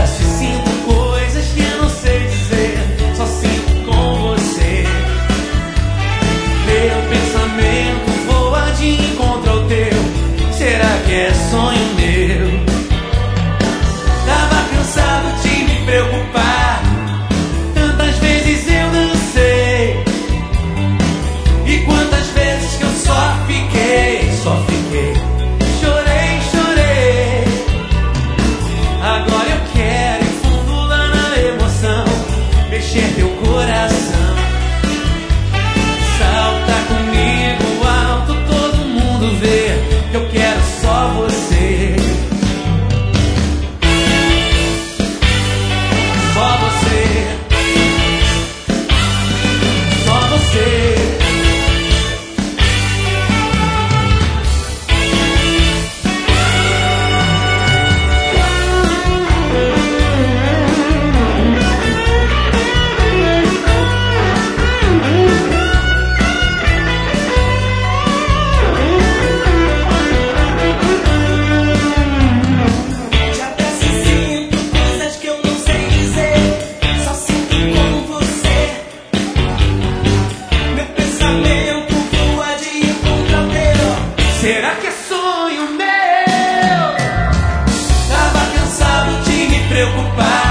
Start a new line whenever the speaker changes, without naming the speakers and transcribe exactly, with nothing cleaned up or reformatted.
abraço e sinto coisas que eu não sei dizer. Só sinto com você. Meu pensamento voa de encontro ao teu. Será que é sonho meu? Tava cansado de me preocupar. Tantas vezes eu não sei. E quantas vezes que eu só fiquei, só fiquei. Chorei, chorei. Agora eu quero ir fundo lá na emoção, mexer teu coração. Salta comigo alto, todo mundo vê que eu quero só você. Só você. Só você. Será que é sonho meu? Tava cansado de me preocupar.